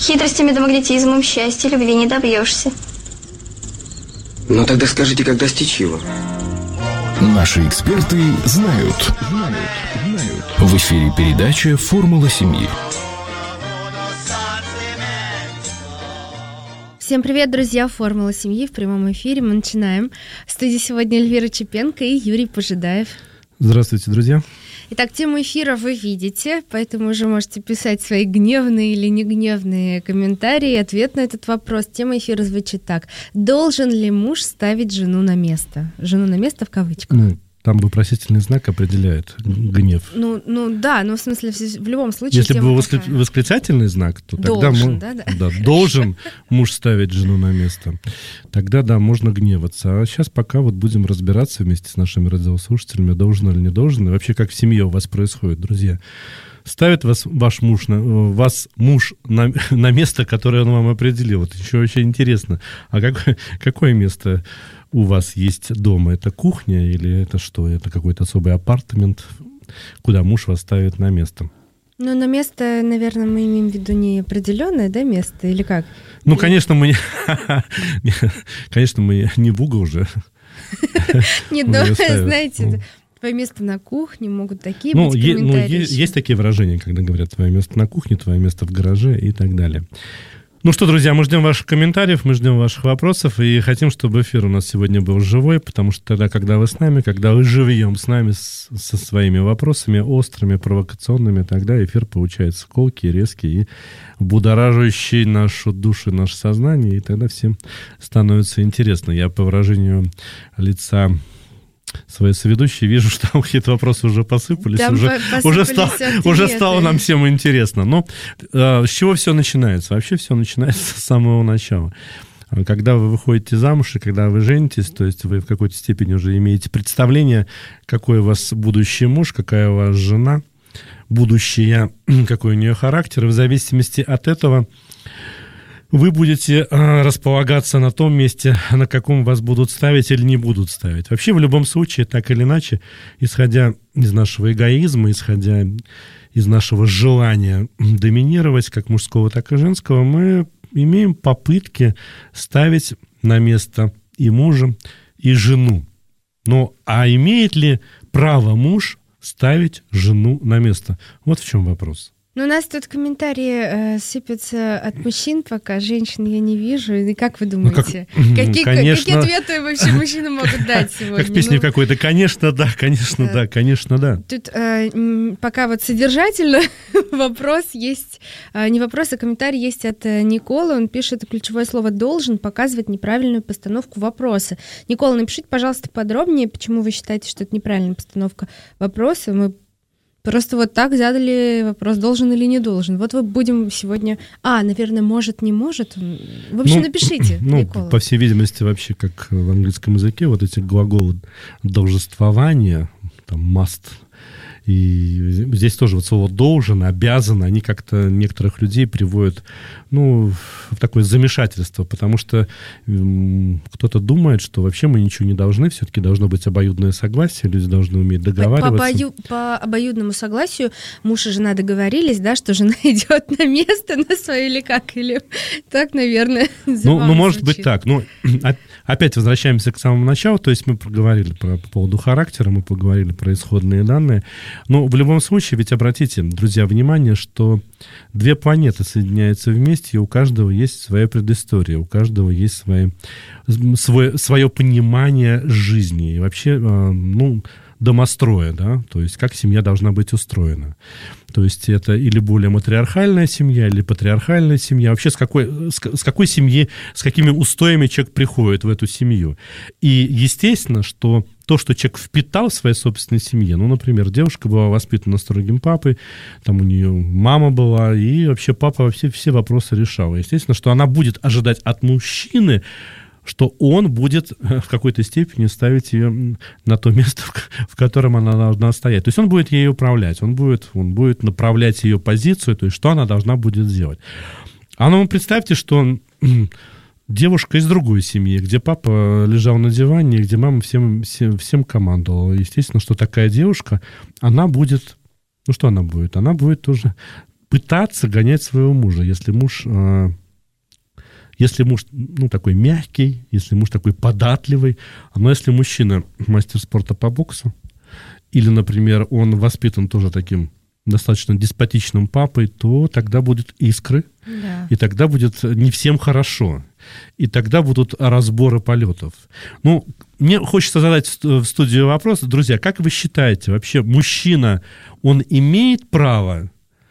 Хитростями да магнетизмом счастья, любви не добьешься. Ну тогда скажите, как достичь его? Наши эксперты знают. В эфире передача «Формула семьи». Всем привет, друзья! «Формула семьи» в прямом эфире. Мы начинаем. В студии сегодня Эльвира Чепенко и Юрий Пожидаев. Здравствуйте, друзья! Итак, тему эфира вы видите, поэтому уже можете писать свои гневные или негневные комментарии и ответ на этот вопрос. Тема эфира звучит так. Должен ли муж ставить жену на место? Жену на место в кавычках. Там вопросительный знак определяет гнев. Ну да, в смысле, в любом случае... Если бы восклицательный знак, то тогда должен муж ставить жену на место. Тогда, да, можно гневаться. А сейчас пока вот будем разбираться вместе с нашими радиослушателями, должен или не должен. И вообще, как в семье у вас происходит, друзья. Ставит ваш муж на место, которое он вам определил. Вот еще очень интересно. А какое место у вас есть дома? Это кухня или это что? Это какой-то особый апартамент, куда муж вас ставит на место? На место, наверное, мы имеем в виду не определенное, да, место, или как? Конечно, мы не в угол уже. Нет, знаете... Твое место на кухне, могут такие быть комментарии. Есть такие выражения, когда говорят «твое место на кухне», «твое место в гараже» и так далее. Ну что, друзья, мы ждем ваших комментариев, мы ждем ваших вопросов, и хотим, чтобы эфир у нас сегодня был живой, потому что тогда, когда вы с нами, когда вы живьем с нами, со своими вопросами, острыми, провокационными, тогда эфир получается колкий, резкий и будоражащий нашу душу, наше сознание, и тогда всем становится интересно. Я по выражению лица своей соведущей вижу, что там какие-то вопросы уже посыпались, уже стало нам всем интересно. Но с чего все начинается? Вообще все начинается с самого начала. Когда вы выходите замуж и когда вы женитесь, то есть вы в какой-то степени уже имеете представление, какой у вас будущий муж, какая у вас жена, будущее, какой у нее характер, и в зависимости от этого вы будете располагаться на том месте, на каком вас будут ставить или не будут ставить. Вообще, в любом случае, так или иначе, исходя из нашего эгоизма, исходя из нашего желания доминировать, как мужского, так и женского, мы имеем попытки ставить на место и мужа, и жену. А имеет ли право муж ставить жену на место? Вот в чем вопрос. У нас тут комментарии сыпятся от мужчин, пока женщин я не вижу. И как вы думаете, какие ответы вообще мужчины могут дать сегодня? Как в песне какой-то. Конечно, да. Тут пока вот содержательно вопрос есть, не вопрос, а комментарий есть от Николы. Он пишет, ключевое слово «должен» показывает неправильную постановку вопроса. Никола, напишите, пожалуйста, подробнее, почему вы считаете, что это неправильная постановка вопроса. Мы просто вот так задали вопрос, должен или не должен. Вот мы будем сегодня... наверное, может, не может. В общем, напишите, Никола. По всей видимости, вообще, как в английском языке, вот эти глаголы должествования, там, must, и здесь тоже вот слово «должен», «обязан», они как-то некоторых людей приводят, в такое замешательство, потому что кто-то думает, что вообще мы ничего не должны, все-таки должно быть обоюдное согласие, люди должны уметь договариваться. По обоюдному согласию муж и жена договорились, да, что жена идет на место на свое или как, или так, наверное, может быть так. Опять возвращаемся к самому началу, то есть мы поговорили по поводу характера, мы поговорили про исходные данные. Но в любом случае, ведь обратите, друзья, внимание, что две планеты соединяются вместе, и у каждого есть своя предыстория, у каждого есть свое понимание жизни. И вообще, домостроя, да, то есть как семья должна быть устроена. То есть это или более матриархальная семья, или патриархальная семья. Вообще с какой семьи, с какими устоями человек приходит в эту семью. И естественно, что то, что человек впитал в своей собственной семье, например, девушка была воспитана строгим папой, там у нее мама была, и вообще папа все вопросы решал. Естественно, что она будет ожидать от мужчины, что он будет в какой-то степени ставить ее на то место, в котором она должна стоять. То есть он будет ей управлять, он будет направлять ее позицию, то есть что она должна будет делать. Представьте, что девушка из другой семьи, где папа лежал на диване, где мама всем командовала. Естественно, что такая девушка, она будет... Что она будет? Она будет тоже пытаться гонять своего мужа, если муж, ну, такой мягкий, если муж такой податливый. Но если мужчина мастер спорта по боксу, или, например, он воспитан тоже таким достаточно деспотичным папой, то тогда будут искры, и тогда будет не всем хорошо, и тогда будут разборы полетов. Ну, мне хочется задать в студию вопрос, друзья, как вы считаете, вообще мужчина, он имеет право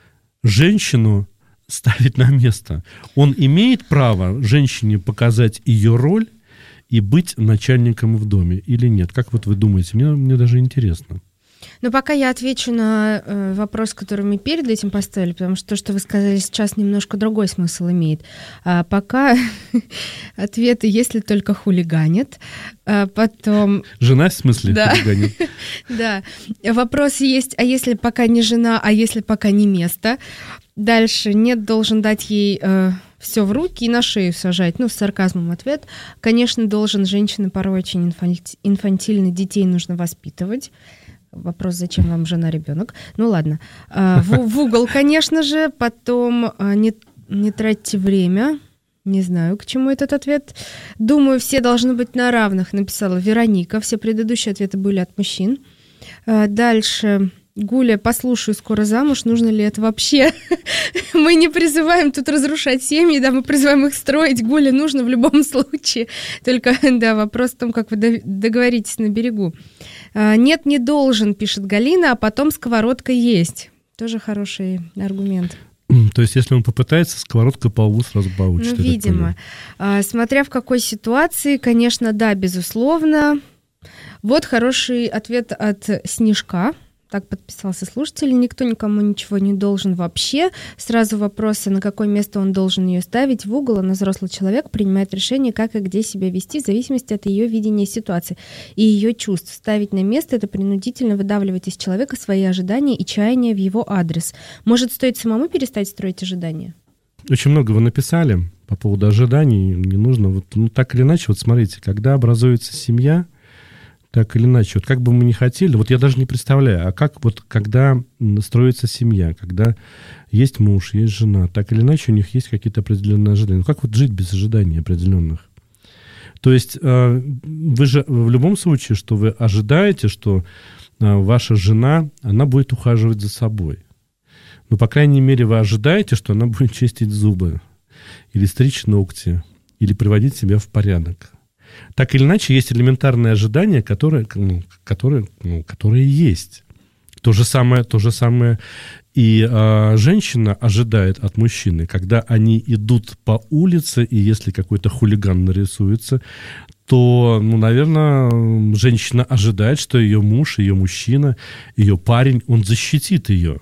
женщину ставить на место? Он имеет право женщине показать ее роль и быть начальником в доме или нет? Как вот вы думаете? Мне даже интересно. Но пока я отвечу на вопрос, который мы перед этим поставили, потому что то, что вы сказали сейчас, немножко другой смысл имеет. А пока ответы, если только хулиганит, потом... Жена, в смысле, да. хулиганит? Да. Вопрос есть, а если пока не жена, а если пока не место? Дальше нет, должен дать ей все в руки и на шею сажать. Ну, с сарказмом ответ. Конечно, должен. Женщины порой очень инфантильны, детей нужно воспитывать. Вопрос, зачем вам жена, ребенок? Ну ладно. В угол, конечно же. Потом не тратьте время. Не знаю, к чему этот ответ. Думаю, все должны быть на равных, написала Вероника. Все предыдущие ответы были от мужчин. Дальше. Гуля, послушаю, скоро замуж, нужно ли это вообще? Мы не призываем тут разрушать семьи, да, мы призываем их строить. Гуля, нужно в любом случае. Только, да, вопрос в том, как вы договоритесь на берегу. Нет, не должен, пишет Галина, а потом сковородка есть. Тоже хороший аргумент. То есть, если он попытается, сковородка по лбу сразу получит. Ну, видимо. Смотря в какой ситуации, конечно, да, безусловно. Вот хороший ответ от Снежка. Так подписался слушатель. Никто никому ничего не должен вообще. Сразу вопросы, на какое место он должен ее ставить. В угол. Она взрослый человек, принимает решение, как и где себя вести, в зависимости от ее видения ситуации и ее чувств. Ставить на место — это принудительно выдавливать из человека свои ожидания и чаяния в его адрес. Может, стоит самому перестать строить ожидания? Очень много вы написали по поводу ожиданий. Не нужно, вот, ну, так или иначе, вот смотрите, когда образуется семья, так или иначе, вот как бы мы ни хотели, вот я даже не представляю, а как вот когда строится семья, когда есть муж, есть жена, так или иначе у них есть какие-то определенные ожидания. Ну как вот жить без ожиданий определенных? То есть вы же в любом случае, что вы ожидаете, что ваша жена, она будет ухаживать за собой. Ну, по крайней мере, вы ожидаете, что она будет чистить зубы, или стричь ногти, или приводить себя в порядок. Так или иначе, есть элементарные ожидания, которые есть. То же самое и женщина ожидает от мужчины, когда они идут по улице, и если какой-то хулиган нарисуется, то, ну, наверное, женщина ожидает, что ее муж, ее мужчина, ее парень, он защитит ее.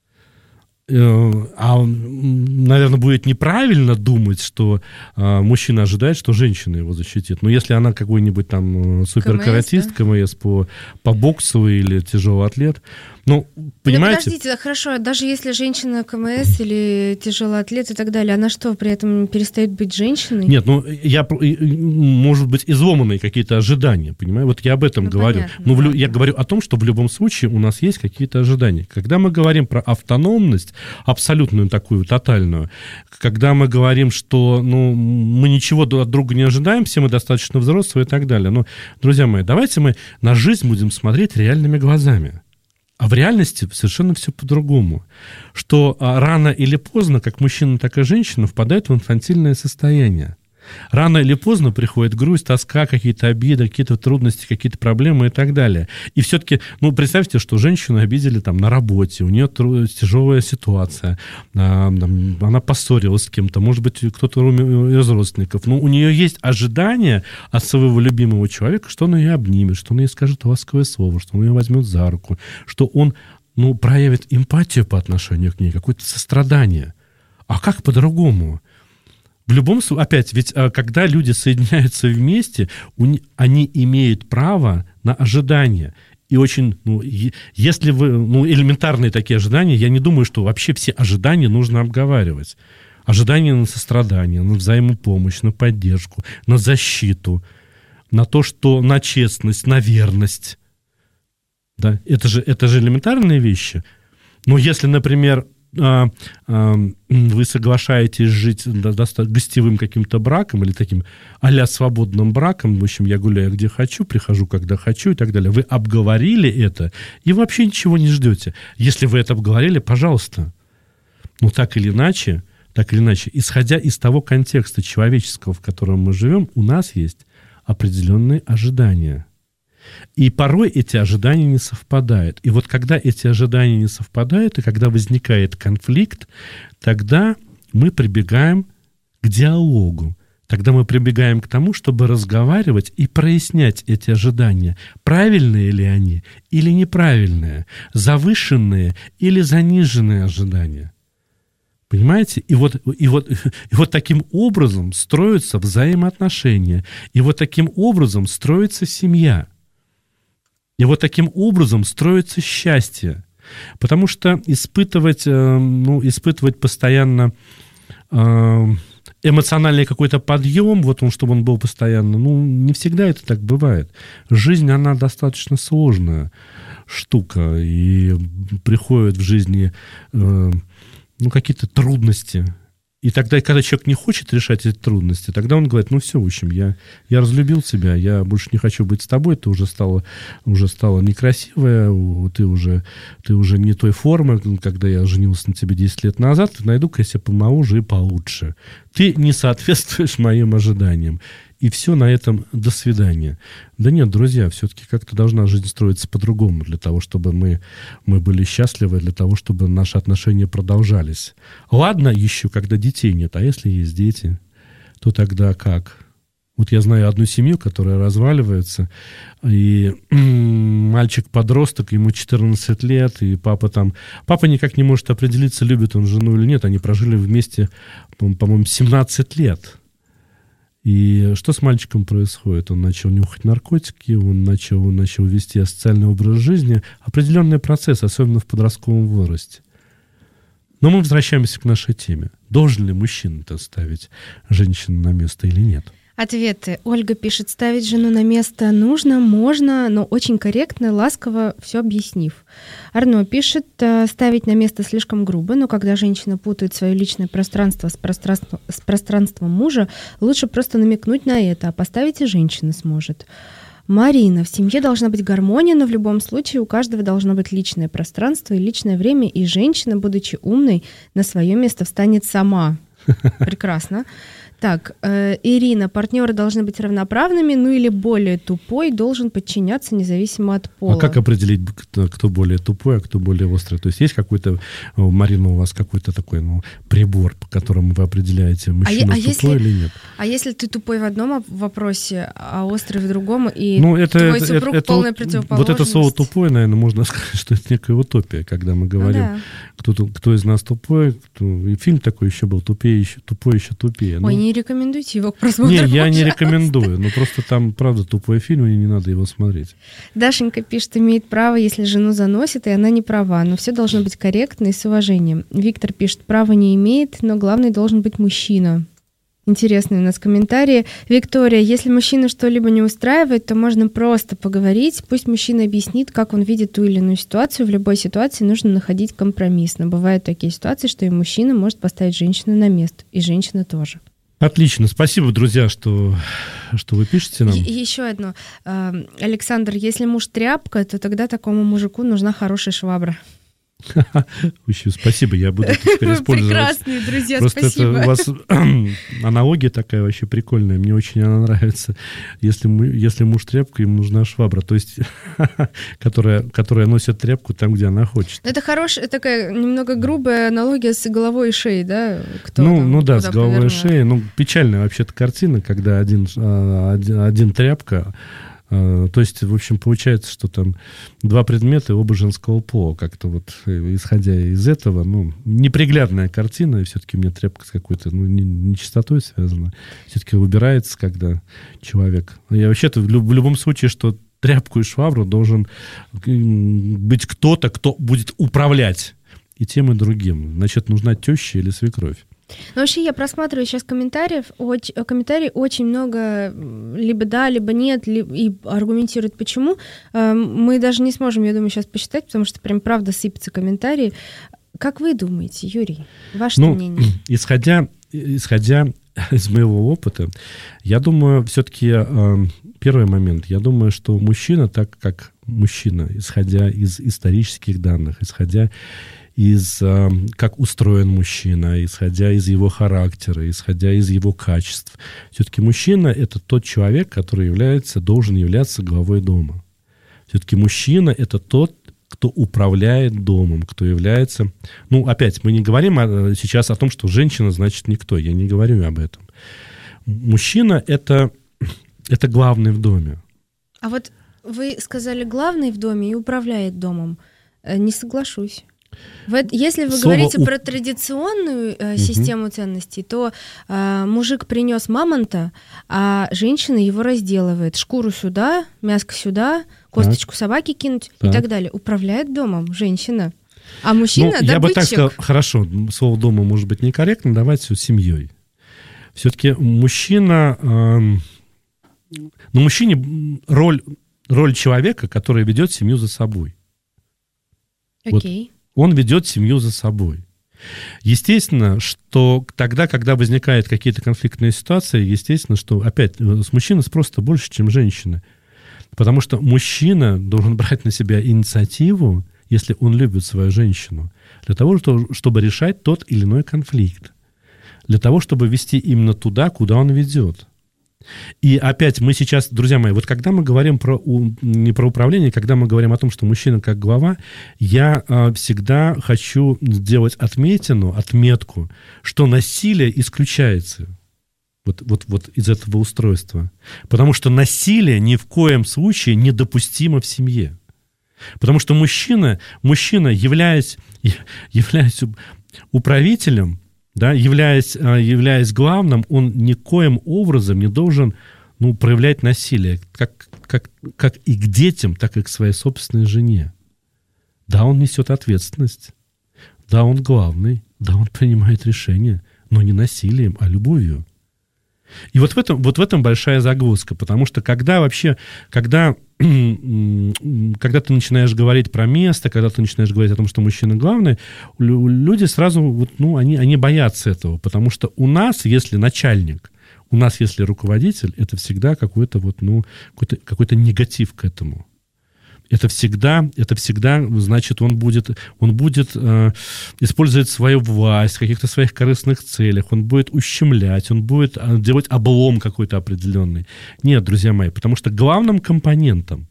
А, наверное, будет неправильно думать, что мужчина ожидает, что женщина его защитит. Но если она какой-нибудь там суперкаратист, КМС по боксу или тяжелый атлет, ну, понимаете? Ну, подождите, хорошо, даже если женщина КМС или тяжелый атлет и так далее, она что, при этом перестает быть женщиной? Нет, ну, может быть, изломанные какие-то ожидания, понимаете? Вот я об этом говорю. Понятно, Но я говорю о том, что в любом случае у нас есть какие-то ожидания. Когда мы говорим про автономность, абсолютную такую, тотальную, когда мы говорим, что, ну, мы ничего от друга не ожидаем, все мы достаточно взрослые и так далее. Но, друзья мои, давайте мы на жизнь будем смотреть реальными глазами. А в реальности совершенно все по-другому. Что рано или поздно, как мужчина, так и женщина, впадают в инфантильное состояние. Рано или поздно приходит грусть, тоска, какие-то обиды, какие-то трудности, какие-то проблемы и так далее. И все-таки, ну, представьте, что женщину обидели там на работе, у нее тяжелая ситуация, она поссорилась с кем-то, может быть, кто-то умер из родственников. Но у нее есть ожидание от своего любимого человека, что он ее обнимет, что он ей скажет ласковое слово, что он ее возьмет за руку, что он, ну, проявит эмпатию по отношению к ней, какое-то сострадание. А как по-другому? В любом случае, опять, ведь когда люди соединяются вместе, они имеют право на ожидания. И очень, ну, если вы, ну, элементарные такие ожидания, я не думаю, что вообще все ожидания нужно обговаривать. Ожидания на сострадание, на взаимопомощь, на поддержку, на защиту, на то, что на честность, на верность. Да? Это же элементарные вещи. Но если, например, вы соглашаетесь жить гостевым каким-то браком или таким а-ля свободным браком, в общем, я гуляю где хочу, прихожу когда хочу и так далее. Вы обговорили это и вообще ничего не ждете. Если вы это обговорили, пожалуйста. Ну, так или иначе, исходя из того контекста человеческого, в котором мы живем, у нас есть определенные ожидания. И порой эти ожидания не совпадают. И вот когда эти ожидания не совпадают, и когда возникает конфликт, тогда мы прибегаем к диалогу. Тогда мы прибегаем к тому, чтобы разговаривать и прояснять эти ожидания. Правильные ли они или неправильные? Завышенные или заниженные ожидания? Понимаете? И вот таким образом строятся взаимоотношения. И вот таким образом строится семья. И вот таким образом строится счастье. Потому что испытывать постоянно эмоциональный какой-то подъем, чтобы он был постоянно, не всегда это так бывает. Жизнь, она достаточно сложная штука. И приходят в жизни какие-то трудности. И тогда, когда человек не хочет решать эти трудности, тогда он говорит, все, в общем, я разлюбил тебя, я больше не хочу быть с тобой, ты уже стала некрасивая, ты уже не той формы, когда я женился на тебе 10 лет назад, найду-ка я себе помоложе и получше. Ты не соответствуешь моим ожиданиям. И все, на этом до свидания. Да нет, друзья, все-таки как-то должна жизнь строиться по-другому, для того, чтобы мы были счастливы, для того, чтобы наши отношения продолжались. Ладно еще, когда детей нет, а если есть дети, то тогда как? Вот я знаю одну семью, которая разваливается, и мальчик-подросток, ему 14 лет, и папа никак не может определиться, любит он жену или нет. Они прожили вместе, по-моему, 17 лет. И что с мальчиком происходит? Он начал нюхать наркотики, он начал вести асоциальный образ жизни. Определенный процесс, особенно в подростковом возрасте. Но мы возвращаемся к нашей теме. Должен ли мужчина-то ставить женщину на место или нет? Ответы. Ольга пишет, ставить жену на место нужно, можно, но очень корректно, ласково все объяснив. Арно пишет, ставить на место слишком грубо, но когда женщина путает свое личное пространство с пространством мужа, лучше просто намекнуть на это, а поставить и женщина сможет. Марина, в семье должна быть гармония, но в любом случае у каждого должно быть личное пространство и личное время, и женщина, будучи умной, на свое место встанет сама. Прекрасно. Так, Ирина, партнеры должны быть равноправными, или более тупой должен подчиняться независимо от пола. А как определить, кто более тупой, а кто более острый? То есть есть какой-то, Марина, у вас какой-то такой прибор, по которому вы определяете, мужчина тупой или нет? А если ты тупой в одном вопросе, а острый в другом, и твой супруг полная противоположность? Вот это слово «тупой», наверное, можно сказать, что это некая утопия, когда мы говорим, кто из нас тупой. И фильм такой еще был «Тупой еще тупее». Ой, не рекомендуйте его к просмотру. Не, я не рекомендую. Но просто там, правда, тупой фильм, и не надо его смотреть. Дашенька пишет, имеет право, если жену заносит, и она не права. Но все должно быть корректно и с уважением. Виктор пишет, права не имеет, но главный должен быть мужчина. Интересные у нас комментарии. Виктория, если мужчину что-либо не устраивает, то можно просто поговорить. Пусть мужчина объяснит, как он видит ту или иную ситуацию. В любой ситуации нужно находить компромисс. Но бывают такие ситуации, что и мужчина может поставить женщину на место, и женщина тоже. Отлично. Спасибо, друзья, что вы пишете нам. Еще одно. Александр, если муж тряпка, то тогда такому мужику нужна хорошая швабра. Спасибо, я буду теперь использовать. Прекрасные, друзья, просто спасибо. Это у вас аналогия такая вообще прикольная, мне очень она нравится. Если муж тряпка, ему нужна швабра, то есть, которая носит тряпку там, где она хочет. Это хорошая, такая немного грубая аналогия с головой и шеей, да? С головой и шеей. Печальная вообще-то картина, когда один тряпка. То есть, в общем, получается, что там два предмета оба женского пола. Как-то исходя из этого, неприглядная картина, и все-таки у меня тряпка с какой-то нечистотой связана. Все-таки убирается, когда человек... Я вообще-то в любом случае, что тряпку и швабру должен быть кто-то, кто будет управлять и тем, и другим. Значит, нужна теща или свекровь. Вообще, я просматриваю сейчас комментарий очень много, либо да, либо нет, и аргументируют, почему. Мы даже не сможем, я думаю, сейчас посчитать, потому что прям правда сыпятся комментарии. Как вы думаете, Юрий? Ваше мнение? Исходя из моего опыта, я думаю, все-таки первый момент, я думаю, что мужчина, так как мужчина, исходя из исторических данных, исходя из как устроен мужчина, исходя из его характера, исходя из его качеств, все-таки мужчина — это тот человек, который должен являться главой дома. Все-таки мужчина — это тот, кто управляет домом, кто является... опять, мы не говорим сейчас о том, что женщина значит никто. Я не говорю об этом. Мужчина — это главный в доме. А вот вы сказали «главный в доме» и «управляет домом». Не соглашусь. Если вы говорите про традиционную систему ценностей, то мужик принес мамонта, а женщина его разделывает. Шкуру сюда, мяско сюда, косточку собаки кинуть и так далее. Управляет домом женщина. А мужчина добытчик. Я бы так сказал, хорошо, слово «дома» может быть некорректно, давайте семьей. Все-таки мужчина... мужчине роль человека, который ведет семью за собой. Окей. Он ведет семью за собой. Естественно, что тогда, когда возникают какие-то конфликтные ситуации, естественно, что, опять, с мужчины просто больше, чем женщины. Потому что мужчина должен брать на себя инициативу, если он любит свою женщину, для того, чтобы решать тот или иной конфликт. Для того, чтобы вести именно туда, куда он ведет. И опять мы сейчас, друзья мои, вот когда мы говорим не про управление, когда мы говорим о том, что мужчина как глава, я всегда хочу сделать отметку, что насилие исключается вот из этого устройства. Потому что насилие ни в коем случае недопустимо в семье. Потому что мужчина являясь управителем, да, являясь главным, он никоим образом не должен проявлять насилие, как и к детям, так и к своей собственной жене. Да, он несет ответственность, да, он главный, да, он принимает решения, но не насилием, а любовью. И вот в этом большая загвоздка, потому что когда ты начинаешь говорить про место, когда ты начинаешь говорить о том, что мужчина главный, люди сразу, они боятся этого, потому что у нас, если начальник, у нас, если руководитель, это всегда какой-то негатив к этому. Это всегда, значит, он будет использовать свою власть в каких-то своих корыстных целях, он будет ущемлять, он будет делать облом какой-то определенный. Нет, друзья мои, потому что главным компонентом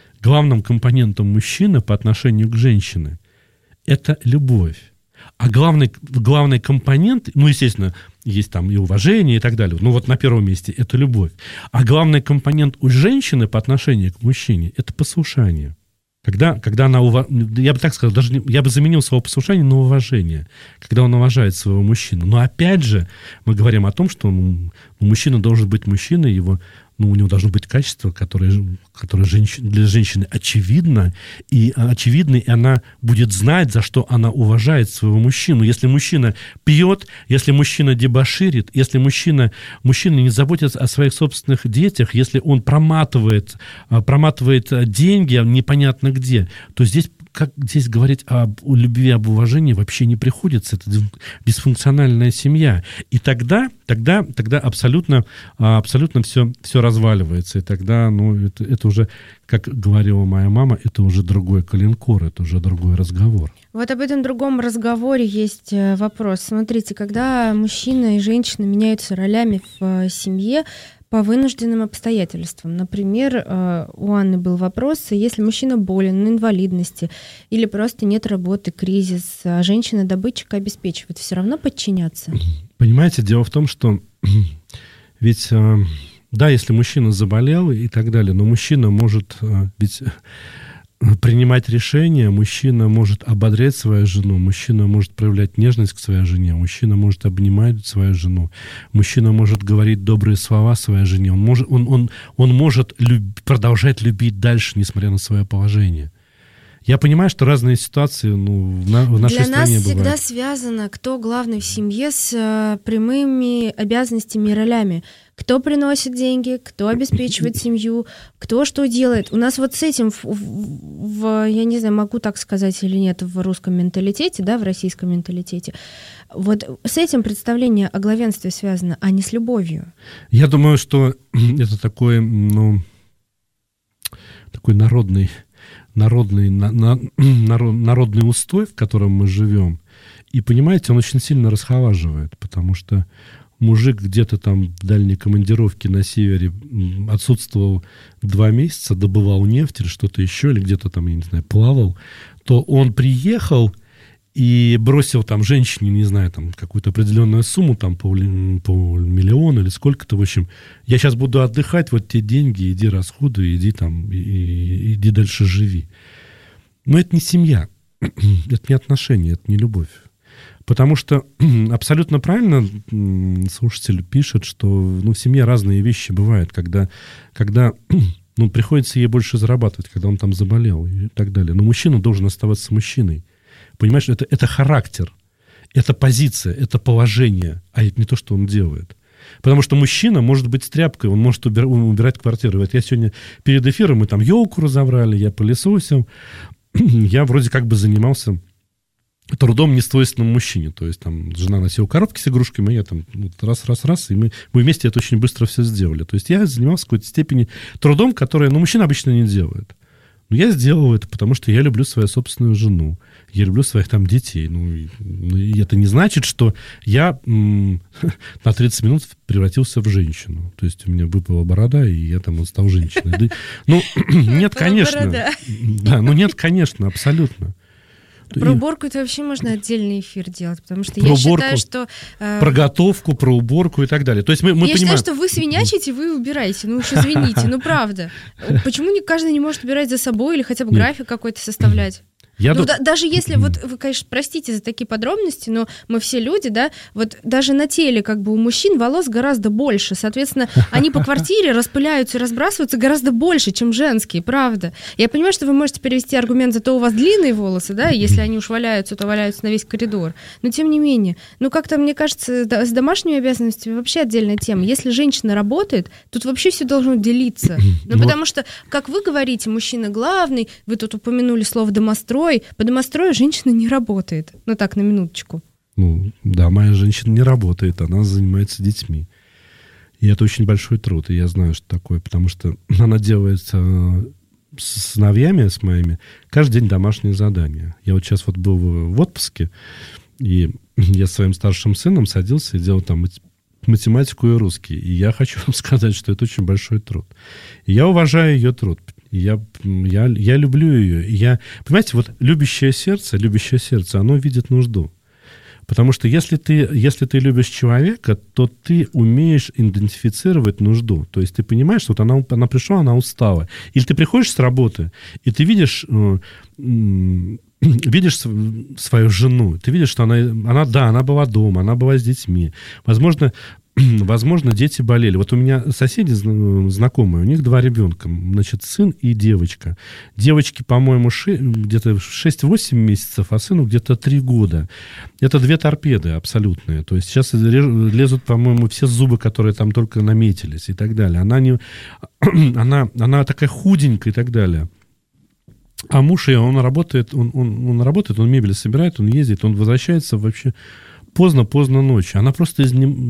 мужчины по отношению к женщине — это любовь. А главный компонент, естественно, есть там и уважение и так далее, на первом месте это любовь. А главный компонент у женщины по отношению к мужчине — это послушание. Когда она, я бы так сказал, я бы заменил слово послушание на уважение, когда он уважает своего мужчину. Но опять же, мы говорим о том, что мужчина должен быть мужчиной, у него должно быть качество, которое для женщины очевидно, и она будет знать, за что она уважает своего мужчину. Если мужчина пьет, если мужчина дебоширит, если мужчина не заботится о своих собственных детях, если он проматывает деньги непонятно где, то здесь говорить об любви, об уважении вообще не приходится. Это дисфункциональная семья. И тогда абсолютно все разваливается. И тогда, это уже, как говорила моя мама, это уже другой коленкор, это уже другой разговор. Вот об этом другом разговоре есть вопрос. Смотрите, когда мужчина и женщина меняются ролями в семье, по вынужденным обстоятельствам. Например, у Анны был вопрос, если мужчина болен на инвалидности или просто нет работы, кризис, а женщина-добытчик обеспечивает, все равно подчиняться? Понимаете, дело в том, что ведь, да, если мужчина заболел и так далее, но мужчина может ведь принимать решения, мужчина может ободрять свою жену, мужчина может проявлять нежность к своей жене, мужчина может обнимать свою жену, мужчина может говорить добрые слова своей жене, он может продолжать любить дальше, несмотря на свое положение. Я понимаю, что разные ситуации в нашей стране бывают. Для нас всегда связано, кто главный в семье, с прямыми обязанностями и ролями. Кто приносит деньги, кто обеспечивает семью, кто что делает. У нас вот с этим, я не знаю, могу так сказать или нет, в русском менталитете, да, в российском менталитете, вот с этим представление о главенстве связано, а не с любовью. Я думаю, что это такой народный устой, в котором мы живем. И, понимаете, он очень сильно расхолаживает, потому что мужик где-то там в дальней командировке на севере отсутствовал 2 месяца, добывал нефть или что-то еще, или где-то там, я не знаю, плавал, то он приехал и бросил там женщине, не знаю, там какую-то определенную сумму, там полмиллиона или сколько-то, в общем, я сейчас буду отдыхать, вот те деньги, иди расходуй, иди там, иди дальше живи. Но это не семья, это не отношения, это не любовь. Потому что абсолютно правильно слушатель пишет, что в семье разные вещи бывают, когда приходится ей больше зарабатывать, когда он там заболел и так далее. Но мужчина должен оставаться мужчиной. Понимаешь, это характер, это позиция, это положение, а это не то, что он делает. Потому что мужчина может быть с тряпкой, он может убирать квартиру. Вот я сегодня перед эфиром, мы там елку разобрали, я пылесосил, я вроде как бы занимался трудом несвойственным мужчине. То есть там жена носила коробки с игрушками, я там раз, и мы вместе это очень быстро все сделали. То есть я занимался в какой-то степени трудом, который мужчина обычно не делает. Но я сделал это, потому что я люблю свою собственную жену, я люблю своих там детей. И это не значит, что я на 30 минут превратился в женщину. То есть у меня выпала борода, и я там стал женщиной. Нет, конечно. Да, нет, конечно, абсолютно. Про уборку это вообще можно отдельный эфир делать, потому что я считаю, что... Про готовку, про уборку и так далее. То есть мы понимаем... считаю, что вы свинячите, вы убираете. Уж извините, правда. Почему каждый не может убирать за собой или хотя бы график какой-то составлять? Даже если, вот вы, конечно, простите за такие подробности, но мы все люди, да, вот даже на теле как бы у мужчин волос гораздо больше, соответственно, они по квартире распыляются и разбрасываются гораздо больше, чем женские, правда. Я понимаю, что вы можете перевести аргумент, зато у вас длинные волосы, да, если они уж валяются, то валяются на весь коридор, но тем не менее, как-то, мне кажется, с домашними обязанностями вообще отдельная тема. Если женщина работает, тут вообще все должно делиться, потому что, как вы говорите, мужчина главный, вы тут упомянули слово «домострой», по домострою женщина не работает. Так, на минуточку. Да, моя женщина не работает, она занимается детьми. И это очень большой труд, и я знаю, что такое, потому что она делает с сыновьями, с моими, каждый день домашние задания. Я вот сейчас был в отпуске, и я с своим старшим сыном садился и делал там математику и русский. И я хочу вам сказать, что это очень большой труд. И я уважаю ее труд. Я люблю ее. Понимаете, вот любящее сердце, оно видит нужду. Потому что если ты любишь человека, то ты умеешь идентифицировать нужду. То есть ты понимаешь, что вот она пришла, она устала. Или ты приходишь с работы, и ты видишь свою жену, ты видишь, что она была дома, она была с детьми. Возможно, дети болели. Вот у меня соседи знакомые, у них 2 ребенка, значит, сын и девочка. Девочке, по-моему, где-то 6-8 месяцев, а сыну где-то 3 года. Это 2 торпеды абсолютные. То есть сейчас лезут, по-моему, все зубы, которые там только наметились и так далее. Она такая худенькая и так далее. А муж ее, он работает, он мебель собирает, он ездит, он возвращается вообще поздно ночью. Она просто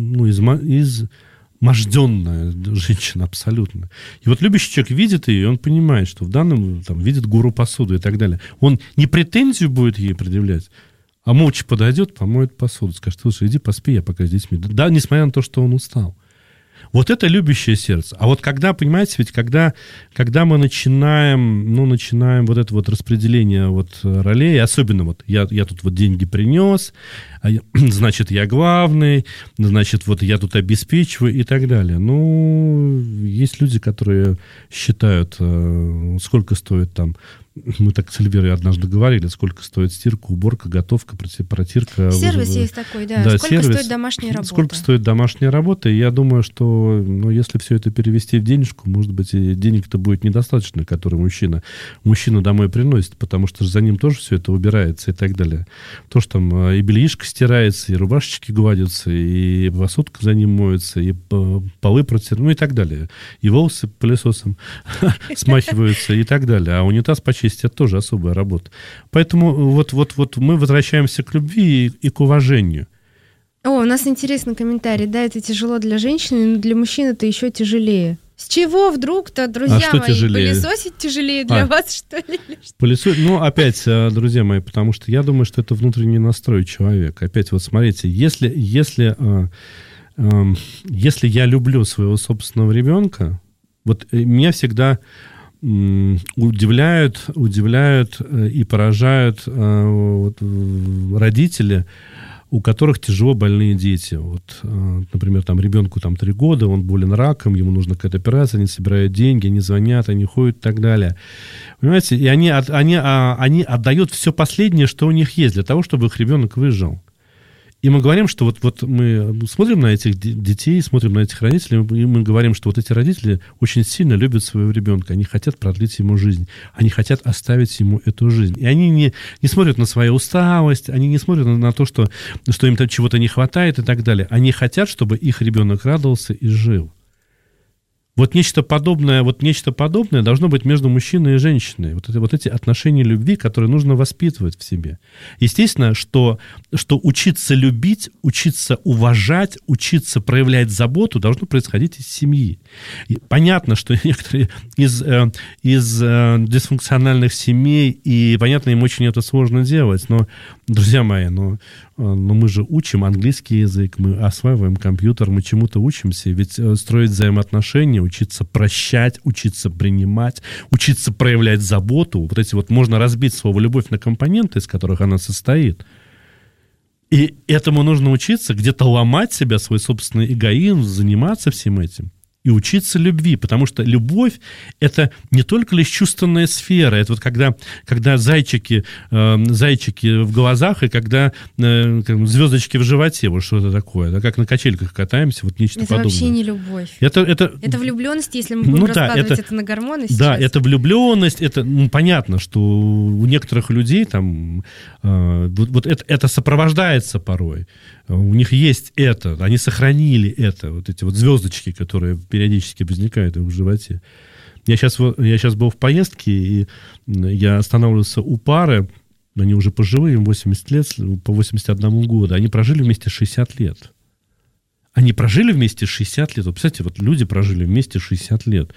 изможденная женщина абсолютно. И вот любящий человек видит ее, и он понимает, что в данном видит гору посуды и так далее. Он не претензию будет ей предъявлять, а молча подойдет, помоет посуду, скажет: слушай, иди поспи, я пока с детьми. Да, несмотря на то, что он устал. Вот это любящее сердце. А вот когда, понимаете, ведь когда мы начинаем вот это вот распределение вот ролей, особенно вот я тут вот деньги принес, значит, я главный, значит, вот я тут обеспечиваю и так далее. Есть люди, которые считают, сколько стоит там. Мы так с Эльвирой однажды говорили, сколько стоит стирка, уборка, готовка, протирка. Сервис есть такой, да. Сколько стоит домашняя работа? Сколько стоит домашняя работа. И я думаю, что что, ну, если все это перевести в денежку, может быть, и денег-то будет недостаточно, которые мужчина домой приносит, потому что за ним тоже все это убирается и так далее. То, что там и бельишко стирается, и рубашечки гладятся, и посудка за ним моется, и полы протираются, ну и так далее. И волосы пылесосом смахиваются и так далее. А унитаз почистить — это тоже особая работа. Поэтому вот мы возвращаемся к любви и к уважению. О, у нас интересный комментарий. Да, это тяжело для женщины, но для мужчин это еще тяжелее. С чего вдруг-то, друзья мои, тяжелее? Пылесосить тяжелее для вас, что ли? Ну, опять, друзья мои, потому что я думаю, что это внутренний настрой человека. Опять, вот смотрите, если я люблю своего собственного ребенка, вот меня всегда удивляют и поражают родители, у которых тяжело больные дети. Вот, например, там ребенку 3 года, он болен раком, ему нужна какая-то операция, они собирают деньги, они звонят, они ходят и так далее. Понимаете? И они отдают все последнее, что у них есть, для того, чтобы их ребенок выжил. И мы говорим, что вот мы смотрим на этих детей, смотрим на этих родителей, и мы говорим, что вот эти родители очень сильно любят своего ребенка, они хотят продлить ему жизнь, они хотят оставить ему эту жизнь. И они не смотрят на свою усталость, они не смотрят на то, что им там чего-то не хватает и так далее. Они хотят, чтобы их ребенок радовался и жил. Вот нечто подобное должно быть между мужчиной и женщиной. Вот эти отношения любви, которые нужно воспитывать в себе. Естественно, что учиться любить, учиться уважать, учиться проявлять заботу должно происходить из семьи. И понятно, что некоторые из дисфункциональных семей, и понятно, им очень это сложно делать, но, друзья мои, но мы же учим английский язык, мы осваиваем компьютер, мы чему-то учимся, ведь строить взаимоотношения, учиться прощать, учиться принимать, учиться проявлять заботу. Вот эти можно разбить слово «любовь» на компоненты, из которых она состоит. И этому нужно учиться, где-то ломать себя, свой собственный эгоизм, заниматься всем этим. И учиться любви, потому что любовь — это не только лишь чувственная сфера, это вот когда зайчики в глазах и когда звездочки в животе, вот что-то такое, да, как на качельках катаемся, вот нечто подобное. Это вообще не любовь. Это влюбленность, если мы будем раскладывать это на гормоны сейчас. Да, это влюбленность, это понятно, что у некоторых людей там это сопровождается порой. У них есть это, они сохранили это, вот эти звездочки, которые периодически возникают в животе. Я сейчас был в поездке, и я останавливался у пары, они уже пожилые, им 80 лет, по 81 году, они прожили вместе 60 лет. Они прожили вместе 60 лет. Вот, представляете, люди прожили вместе 60 лет.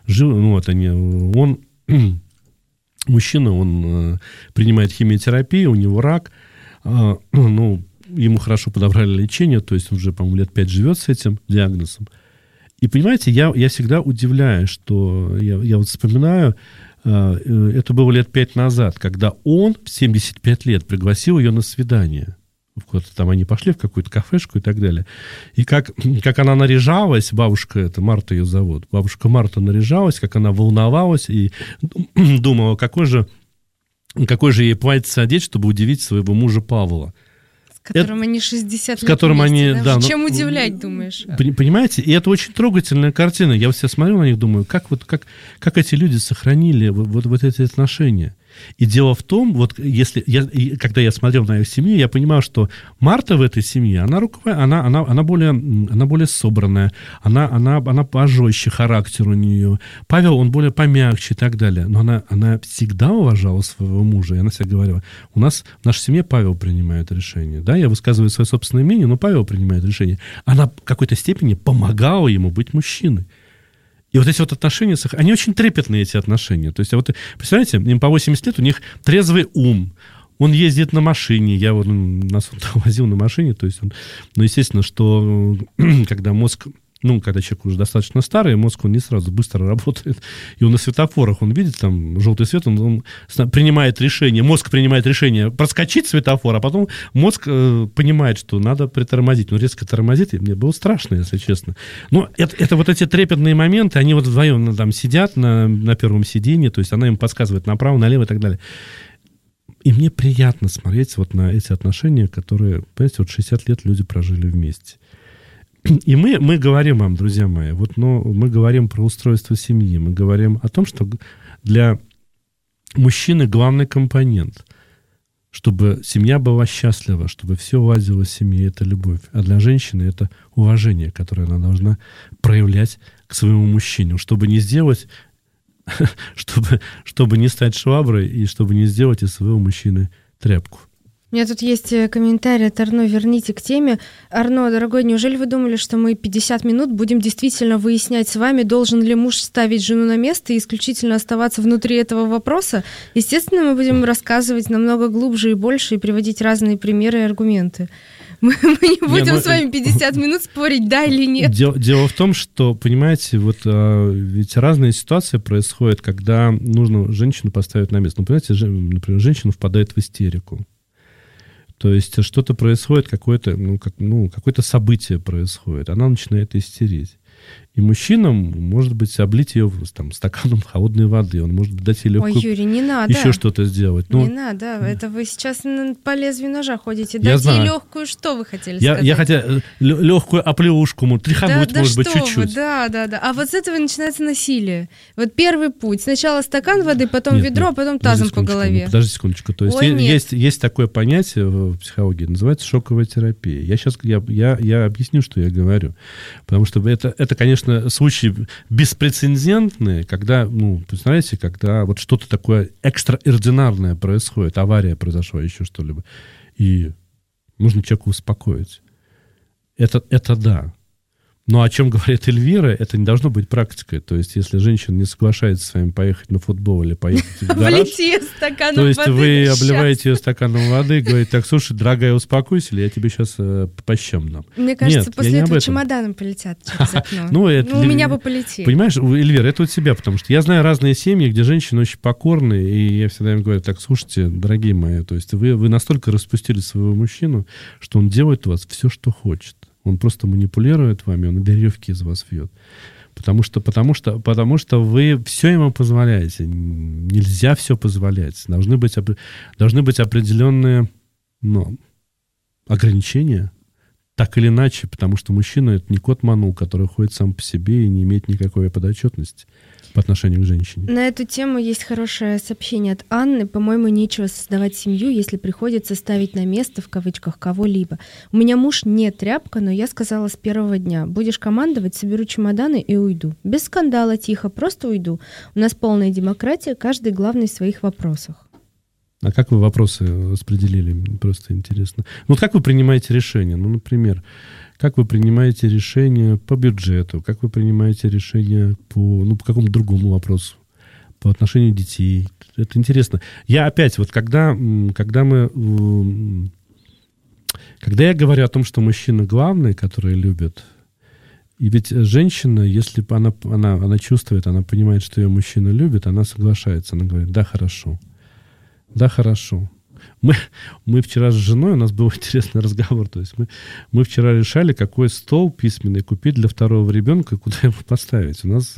Мужчина, он принимает химиотерапию, у него рак, ему хорошо подобрали лечение, то есть он уже, по-моему, лет 5 живет с этим диагнозом. И, понимаете, я всегда удивляюсь, что я вспоминаю, это было лет 5 назад, когда он в 75 лет пригласил ее на свидание. Куда-то там они пошли в какую-то кафешку и так далее. И как она наряжалась, бабушка, это Марта ее зовут, бабушка Марта наряжалась, как она волновалась и думала, какой же ей платье одеть, чтобы удивить своего мужа Павла. С которым они 60 лет вместе, да? Чем удивлять, думаешь? Понимаете, и это очень трогательная картина. Я все смотрю на них, думаю, как эти люди сохранили вот эти отношения. И дело в том, когда я смотрел на их семью, я понимал, что Марта в этой семье, она более собранная, она пожестче, характер у нее. Павел, он более помягче и так далее. Но она всегда уважала своего мужа. И она всегда говорила, в нашей семье Павел принимает решение. Да, я высказываю свое собственное мнение, но Павел принимает решение. Она в какой-то степени помогала ему быть мужчиной. И вот эти отношения, они очень трепетные, эти отношения. То есть, представляете, им по 80 лет, у них трезвый ум. Он ездит на машине, нас возил на машине, то есть естественно, что когда мозг, когда человек уже достаточно старый, мозг, он не сразу быстро работает, и он на светофорах, он видит там желтый свет, он принимает решение, мозг принимает решение проскочить светофор, а потом мозг понимает, что надо притормозить. Он резко тормозит, и мне было страшно, если честно. Но это вот эти трепетные моменты, они вдвоем там сидят на первом сиденье, то есть она им подсказывает направо, налево и так далее. И мне приятно смотреть на эти отношения, которые, понимаете, 60 лет люди прожили вместе. И мы говорим вам, друзья мои, вот, но мы говорим про устройство семьи, мы говорим о том, что для мужчины главный компонент, чтобы семья была счастлива, чтобы все ладилось в семье, это любовь. А для женщины это уважение, которое она должна проявлять к своему мужчине, чтобы не сделать, чтобы не стать шваброй и чтобы не сделать из своего мужчины тряпку. У меня тут есть комментарий от Арно. Верните к теме. Арно, дорогой, неужели вы думали, что мы 50 минут будем действительно выяснять с вами, должен ли муж ставить жену на место и исключительно оставаться внутри этого вопроса? Естественно, мы будем рассказывать намного глубже и больше и приводить разные примеры и аргументы. Мы не будем с вами 50 минут спорить, да или нет. Дело в том, что, понимаете, вот ведь разные ситуации происходят, когда нужно женщину поставить на место. Ну, понимаете, например, женщина впадает в истерику. То есть что-то происходит, какое-то событие происходит, она начинает истерить. И мужчина, может быть, облить ее там, стаканом холодной воды, он может дать ей легкую... Ой, Юрий, не надо. Еще что-то сделать. Не надо, это вы сейчас по лезвию ножа ходите. Дать ей легкую, что вы хотели сказать? Я хотел легкую оплеушку, тряхануть, может быть, чуть-чуть. Да. А вот с этого и начинается насилие. Вот первый путь. Сначала стакан воды, потом ведро, а потом тазом по голове. Подожди секундочку. То есть есть такое понятие в психологии, называется шоковая терапия. Я объясню, что я говорю. Потому что это, конечно, случаи беспрецедентные, когда, представляете, когда вот что-то такое экстраординарное происходит, авария произошла, еще что-либо, и нужно человека успокоить. Это да. Но о чем говорит Эльвира, это не должно быть практикой. То есть, если женщина не соглашается с вами поехать на футбол или поехать в гараж, то есть вы обливаете ее стаканом воды и говорите: так, слушай, дорогая, успокойся, или я тебе сейчас по щам дам. Мне кажется, после этого чемоданом полетят через окно. У меня бы полетели. Понимаешь, Эльвира, это у тебя, потому что я знаю разные семьи, где женщины очень покорные, и я всегда им говорю: так, слушайте, дорогие мои, то есть вы настолько распустили своего мужчину, что он делает у вас все, что хочет. Он просто манипулирует вами, он веревки из вас вьет. Потому что вы все ему позволяете. Нельзя все позволять. Должны быть определенные ограничения, так или иначе, потому что мужчина — это не кот Манул, который ходит сам по себе и не имеет никакой подотчетности по отношению к женщине. На эту тему есть хорошее сообщение от Анны. По-моему, нечего создавать семью, если приходится ставить на место, в кавычках, кого-либо. У меня муж не тряпка, но я сказала с первого дня: будешь командовать, соберу чемоданы и уйду. Без скандала, тихо, просто уйду. У нас полная демократия, каждый главный в своих вопросах. А как вы вопросы распределили? Просто интересно. Вот как вы принимаете решения? Например, как вы принимаете решения по бюджету? Как вы принимаете решения по какому-то другому вопросу? По отношению детей? Это интересно. Я опять, когда я говорю о том, что мужчина главный, который любит, и ведь женщина, если она чувствует, она понимает, что ее мужчина любит, она соглашается, она говорит: да, хорошо. Да, хорошо. Мы вчера с женой, у нас был интересный разговор, то есть мы вчера решали, какой стол письменный купить для второго ребенка, куда его поставить. У нас...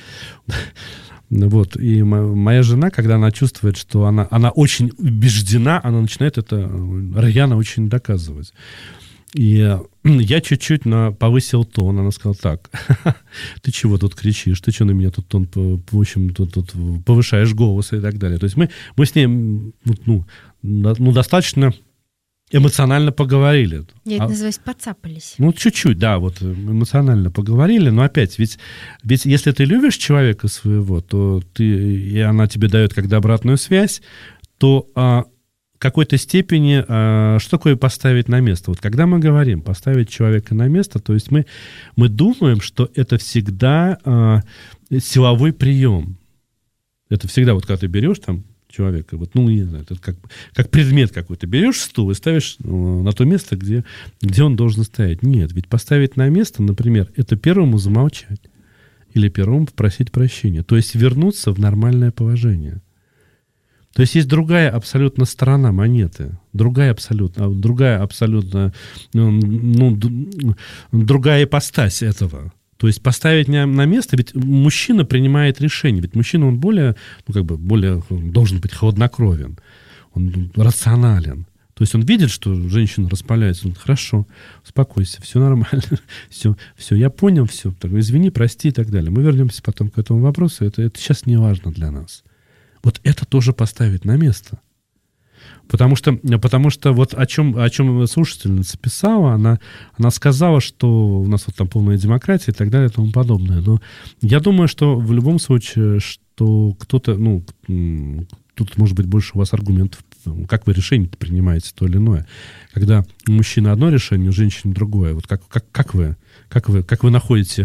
Вот. И моя жена, когда она чувствует, что она очень убеждена, она начинает это рьяно очень доказывать. И я чуть-чуть повысил тон. Она сказала: так, ты чего тут кричишь? Ты что на меня тут тон, в общем, тут повышаешь голос и так далее. То есть мы с ней достаточно эмоционально поговорили. Я это называю подцапались. Чуть-чуть, да, вот эмоционально поговорили. Но опять, ведь если ты любишь человека своего, то и она тебе дает как обратную связь, то... в какой-то степени, что такое поставить на место? Вот когда мы говорим поставить человека на место, то есть мы думаем, что это всегда силовой прием. Это всегда, вот когда ты берешь там человека, не знаю, это как предмет какой-то, берешь стул и ставишь на то место, где он должен стоять. Нет, ведь поставить на место, например, это первому замолчать или первому попросить прощения, то есть вернуться в нормальное положение. То есть есть другая абсолютно сторона монеты, другая абсолютно, другая ипостась этого. То есть поставить на место, ведь мужчина принимает решение, ведь мужчина, он более должен быть хладнокровен, он рационален. То То есть он видит, что женщина распаляется. Он говорит, хорошо, успокойся, все нормально. все, я понял, все. Извини, прости и так далее. Мы вернемся потом к этому вопросу. Это сейчас не важно для нас. Вот это тоже поставить на место. Потому что вот о чем слушательница писала, она сказала, что у нас вот там полная демократия и так далее и тому подобное. Но я думаю, что в любом случае, что кто-то, тут может быть больше у вас аргументов, как вы решение принимаете то или иное. Когда у мужчины одно решение, у женщины другое. Вот как вы находите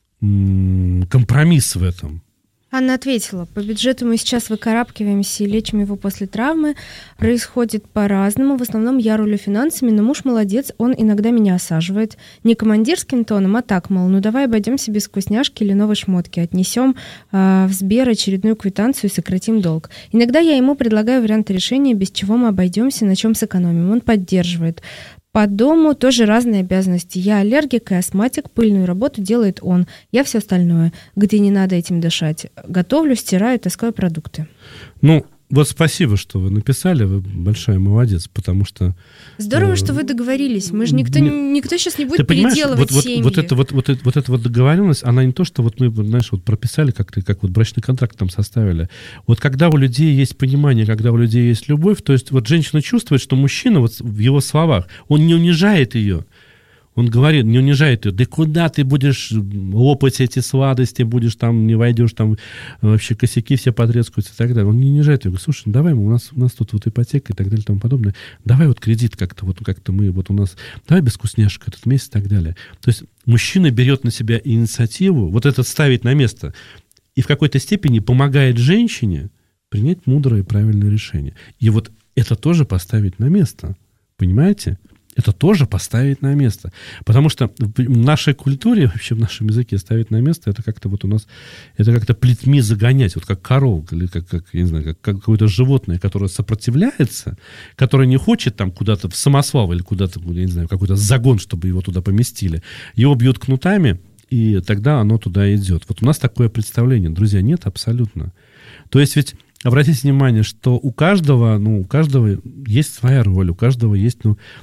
компромисс в этом? Анна ответила, по бюджету мы сейчас выкарабкиваемся и лечим его после травмы. Происходит по-разному. В основном я рулю финансами, но муж молодец, он иногда меня осаживает. Не командирским тоном, а так, мол, ну давай обойдемся без вкусняшки или новой шмотки. Отнесем в Сбер очередную квитанцию и сократим долг. Иногда я ему предлагаю варианты решения, без чего мы обойдемся, на чем сэкономим. Он поддерживает. По дому тоже разные обязанности. Я аллергик и астматик, пыльную работу делает он. Я все остальное, где не надо этим дышать. Готовлю, стираю, таскаю продукты. Вот спасибо, что вы написали, вы большая молодец, потому что... Здорово, что вы договорились. Мы же никто сейчас не будет переделывать семьи. Вот эта договоренность, она не то, что вот мы, знаешь, вот прописали, как вот брачный контракт там составили. Вот когда у людей есть понимание, когда у людей есть любовь, то есть вот женщина чувствует, что мужчина вот в его словах, он не унижает ее. Он говорит, не унижает ее, да куда ты будешь лопать эти сладости, будешь там, не войдешь, там вообще косяки все потрескаются и так далее. Он не унижает ее, говорит, слушай, давай, у нас тут вот ипотека и так далее и тому подобное, давай вот кредит как-то мы, вот у нас, давай без вкусняшек этот месяц и так далее. То есть мужчина берет на себя инициативу, вот это ставить на место, и в какой-то степени помогает женщине принять мудрое и правильное решение. И вот это тоже поставить на место, понимаете? Это тоже поставить на место. Потому что в нашей культуре, вообще в нашем языке ставить на место, это как-то вот у нас, это как-то плетьми загонять, вот как коров, или как я не знаю, как какое-то животное, которое сопротивляется, которое не хочет там куда-то в самосвал или куда-то, я не знаю, какой-то загон, чтобы его туда поместили. Его бьют кнутами, и тогда оно туда идет. Вот у нас такое представление. Друзья, нет, абсолютно. То есть ведь обратите внимание, что у каждого есть своя роль, у каждого есть,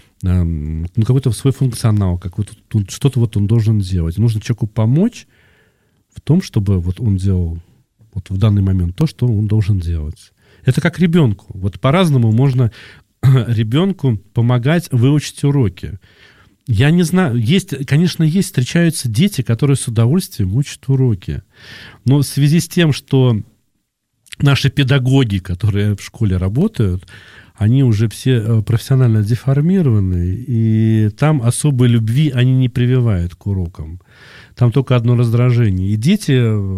какой-то свой функционал, как вот что-то вот он должен делать. Нужно человеку помочь в том, чтобы вот он делал вот в данный момент то, что он должен делать. Это как ребенку. Вот по-разному можно ребенку помогать выучить уроки. Я не знаю, конечно, встречаются дети, которые с удовольствием учат уроки. Но в связи с тем, что наши педагоги, которые в школе работают, они уже все профессионально деформированы, и там особой любви они не прививают к урокам. Там только одно раздражение. И дети,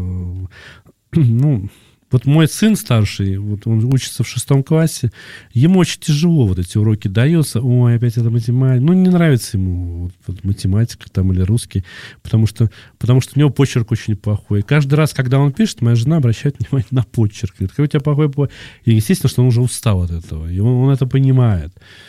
вот мой сын старший, вот он учится в 6 классе, ему очень тяжело вот эти уроки даются. Ой, опять это математика. Не нравится ему вот математика там или русский, потому что у него почерк очень плохой. И каждый раз, когда он пишет, моя жена обращает внимание на почерк. Говорит, какой у тебя плохой. И естественно, что он уже устал от этого. И он это понимает.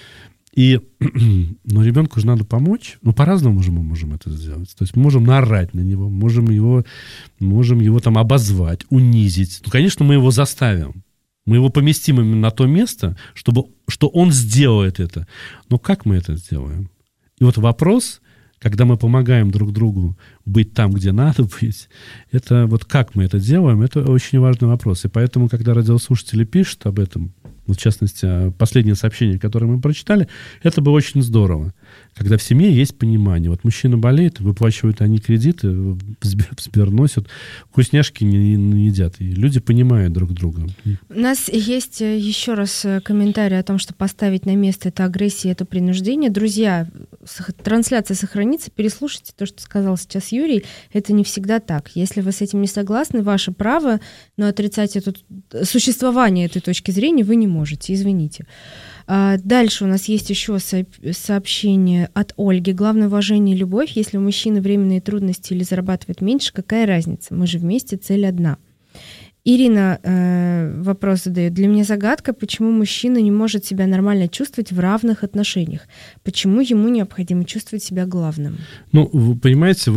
Но ребенку же надо помочь. По-разному мы можем это сделать. То есть мы можем наорать на него, можем его там обозвать, унизить. Конечно, мы его заставим. Мы его поместим именно на то место, что он сделает это. Но как мы это сделаем? И вот вопрос, когда мы помогаем друг другу быть там, где надо быть, это вот как мы это делаем, это очень важный вопрос. И поэтому, когда радиослушатели пишут об этом, в частности, последнее сообщение, которое мы прочитали, это было очень здорово. Когда в семье есть понимание. Вот мужчина болеет, выплачивают они кредиты, в Сбер носят, вкусняшки не едят. И люди понимают друг друга. У нас есть еще раз комментарий о том, что поставить на место — это агрессия, это принуждение. Друзья, трансляция сохранится, переслушайте то, что сказал сейчас Юрий. Это не всегда так. Если вы с этим не согласны, ваше право, но отрицать существование этой точки зрения вы не можете. Извините. Дальше у нас есть еще сообщение от Ольги. Главное — уважение и любовь. Если у мужчины временные трудности или зарабатывает меньше, какая разница? Мы же вместе, цель одна. Ирина вопрос задает. Для меня загадка, почему мужчина не может себя нормально чувствовать в равных отношениях. Почему ему необходимо чувствовать себя главным? Вы понимаете,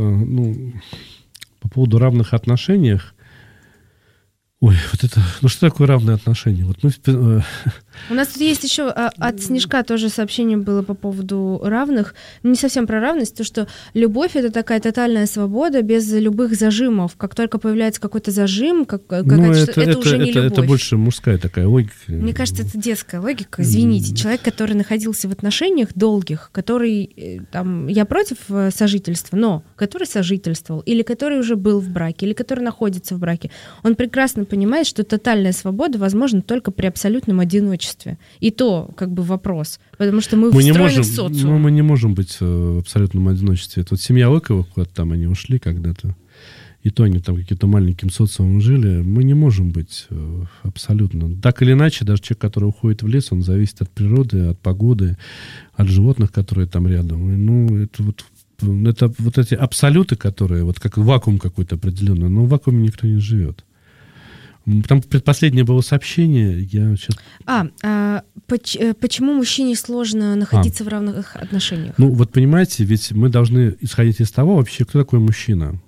по поводу равных отношениях, что такое равные отношения? У нас тут есть еще от Снежка тоже сообщение было по поводу равных. Не совсем про равность, то, что любовь — это такая тотальная свобода без любых зажимов. Как только появляется какой-то зажим, это уже не любовь. Это больше мужская такая логика. Мне кажется, это детская логика. Извините, человек, который находился в отношениях долгих, который, там, я против сожительства, но который сожительствовал, или который уже был в браке, или который находится в браке, он прекрасно понимает, что тотальная свобода возможна только при абсолютном одиночестве. И то, как бы, вопрос. Потому что мы встроены в социум. Мы не можем быть в абсолютном одиночестве. Это вот семья Лыковых, куда-то там они ушли когда-то, и то они там каким-то маленьким социумом жили. Мы не можем быть абсолютно. Так или иначе, даже человек, который уходит в лес, он зависит от природы, от погоды, от животных, которые там рядом. И, ну, это вот эти абсолюты, которые, вот как вакуум какой-то определенный, но в вакууме никто не живет. Там предпоследнее было сообщение, я сейчас... Почему мужчине сложно находиться в равных отношениях? Ну, вот понимаете, ведь мы должны исходить из того вообще, кто такой мужчина.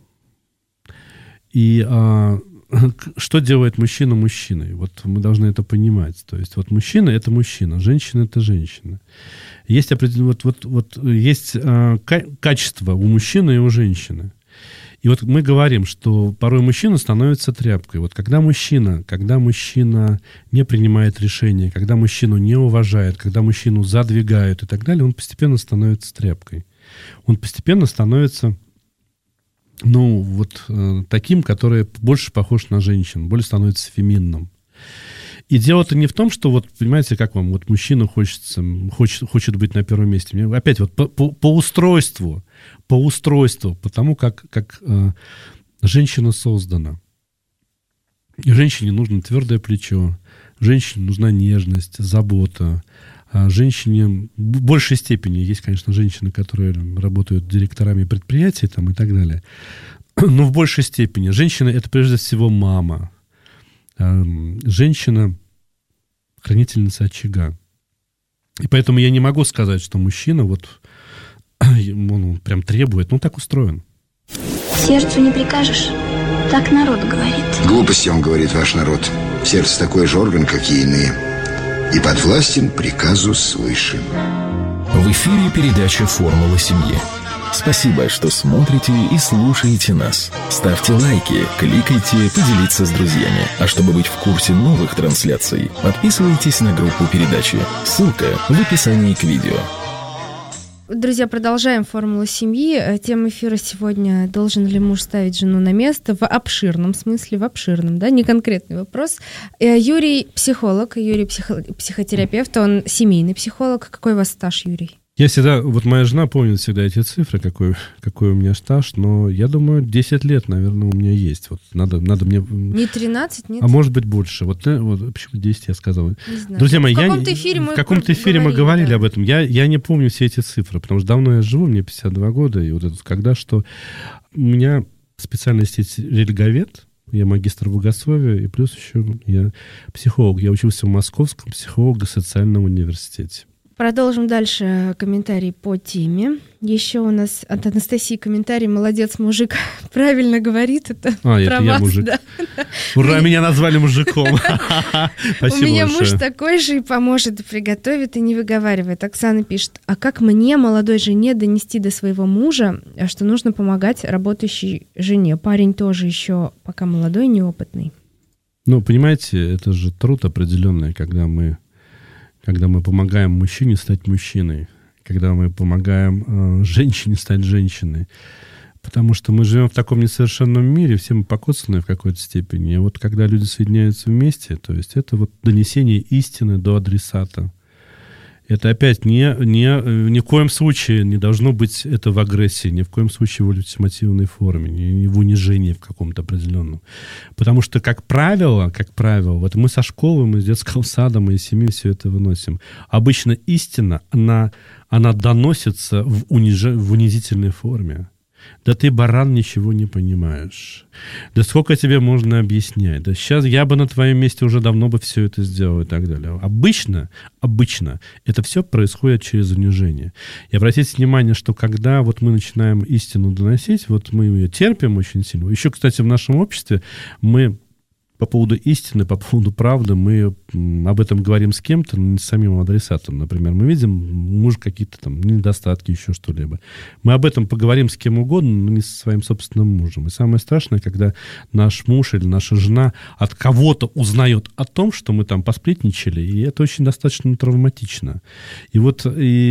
И что делает мужчина мужчиной? Вот мы должны это понимать. То есть вот мужчина — это мужчина, женщина — это женщина. Есть есть качество у мужчины и у женщины. И вот мы говорим, что порой мужчина становится тряпкой. Вот когда мужчина не принимает решения, когда мужчину не уважает, когда мужчину задвигают и так далее, он постепенно становится тряпкой. Он постепенно становится, таким, который больше похож на женщин, более становится феминным. И дело-то не в том, что, вот, понимаете, как вам, вот мужчина хочет быть на первом месте. Мне опять вот по устройству, по тому, как женщина создана. И женщине нужно твердое плечо, женщине нужна нежность, забота. А женщине в большей степени, есть, конечно, женщины, которые работают директорами предприятий там, и так далее, но в большей степени женщина — это прежде всего мама. Женщина — хранительница очага. И поэтому я не могу сказать, что мужчина он прям требует. Так устроен. Сердцу не прикажешь. Так народ говорит. Глупости, он говорит, ваш народ. Сердце такой же орган, как и иные. И подвластен приказу свыше. В эфире передача «Формула семьи». Спасибо, что смотрите и слушаете нас. Ставьте лайки, кликайте, поделиться с друзьями. А чтобы быть в курсе новых трансляций, подписывайтесь на группу передачи. Ссылка в описании к видео. Друзья, продолжаем «Формулу семьи». Тема эфира сегодня: должен ли муж ставить жену на место? В обширном смысле, да, не конкретный вопрос. Юрий психолог, Юрий психотерапевт, он семейный психолог. Какой у вас стаж, Юрий? Я всегда, моя жена помнит всегда эти цифры, какой у меня стаж, но я думаю, 10 лет, наверное, у меня есть. Вот надо мне... Не 13, нет? А может быть больше. Почему 10 я сказал? Не знаю. Друзья мои, в каком-то эфире мы говорили да. об этом. Я не помню все эти цифры, потому что давно я живу, мне 52 года, и вот это что... У меня специальность есть религовед, я магистр богословия, и плюс еще я психолог. Я учился в Московском психолого-социальном университете. Продолжим дальше комментарий по теме. Еще у нас от Анастасии комментарий: молодец, мужик, правильно говорит. Это про это вас, я мужик. Да. Ура, меня назвали мужиком. Спасибо. У меня большое. муж такой же и поможет, и приготовит, и не выговаривает. Оксана пишет: а как мне, молодой жене, донести до своего мужа, что нужно помогать работающей жене? Парень тоже еще пока молодой, неопытный. Понимаете, это же труд определенный, когда мы помогаем мужчине стать мужчиной, когда мы помогаем женщине стать женщиной. Потому что мы живем в таком несовершенном мире, все мы покоцанные в какой-то степени. И вот когда люди соединяются вместе, то есть это вот донесение истины до адресата. Это опять ни в коем случае не должно быть это в агрессии, ни в коем случае в ультимативной форме, ни в унижении в каком-то определенном. Потому что, как правило, вот мы со школы, мы с детского сада, мы из семьи все это выносим. Обычно истина, она доносится в унизительной форме. Да ты, баран, ничего не понимаешь. Да сколько тебе можно объяснять? Да сейчас я бы на твоем месте уже давно бы все это сделал и так далее. Обычно это все происходит через унижение. И обратите внимание, что когда вот мы начинаем истину доносить, вот мы ее терпим очень сильно. Еще, кстати, в нашем обществе мы по поводу истины, по поводу правды, мы об этом говорим с кем-то, но не с самим адресатом. Например, мы видим мужа какие-то там недостатки, еще что-либо. Мы об этом поговорим с кем угодно, но не со своим собственным мужем. И самое страшное, когда наш муж или наша жена от кого-то узнает о том, что мы там посплетничали, и это очень достаточно травматично. И вот